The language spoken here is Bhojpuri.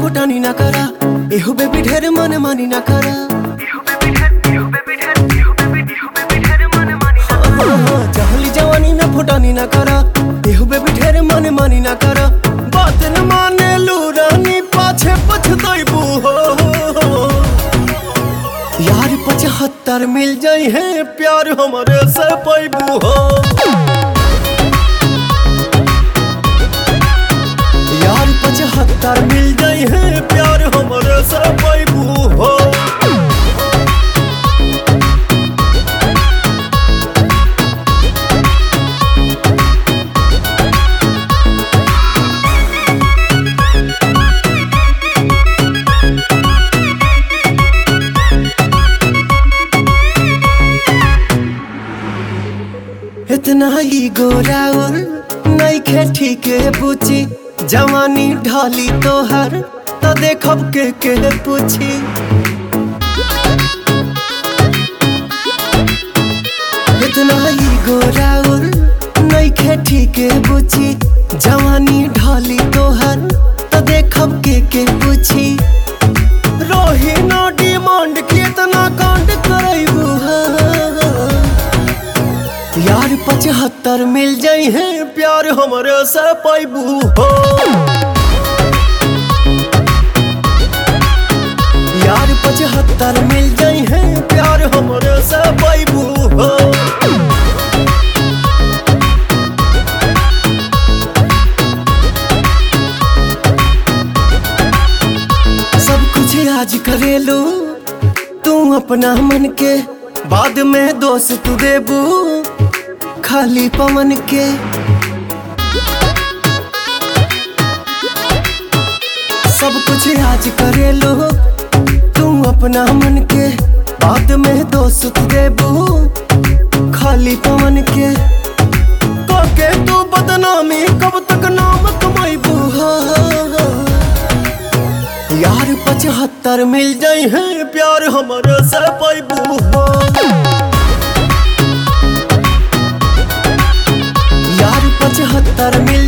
फुटानी ना करा, एहो बेबी ढेर मन मानी ना करा। जहली जवानी ना फुटानी ना करा, एहो बेबी ढेर मन मानी ना करा। बात न माने लूरानी पाछे पछताइबू हो। यार 75 मिल जाई है प्यार हमारे से पाइबू हो। यार 75 मिल जाई है प्यार हमारे से पाइबू हो। इतना ही गोराउर नइखे ठीके पूछी, जवानी ढाली तोहर तो देखब के पूछी। इतना ही गोराउर नइखे ठीके पूछी, जवानी ढाली तोहर तो देखब के पूछी। रोही ना डिमांड कितना कांड करैबू यार 75 मिल जाई है प्यार हमारे से पाइबू हो। यार 75 मिल जाई है प्यार हमारे से पाइबू हो। सब कुछ आज करेलू तू अपना मन के, बाद में दोस्त तू देबू खाली पवन के। सब कुछ आज करे लो तू अपना मन के, बाद में दोस्त देबू खाली पवन के। के तू बदनामी कब तक नाम कमाइबू यार 75 मिल जाई है प्यार हमारे से पाइबू हो। यार 75 मिल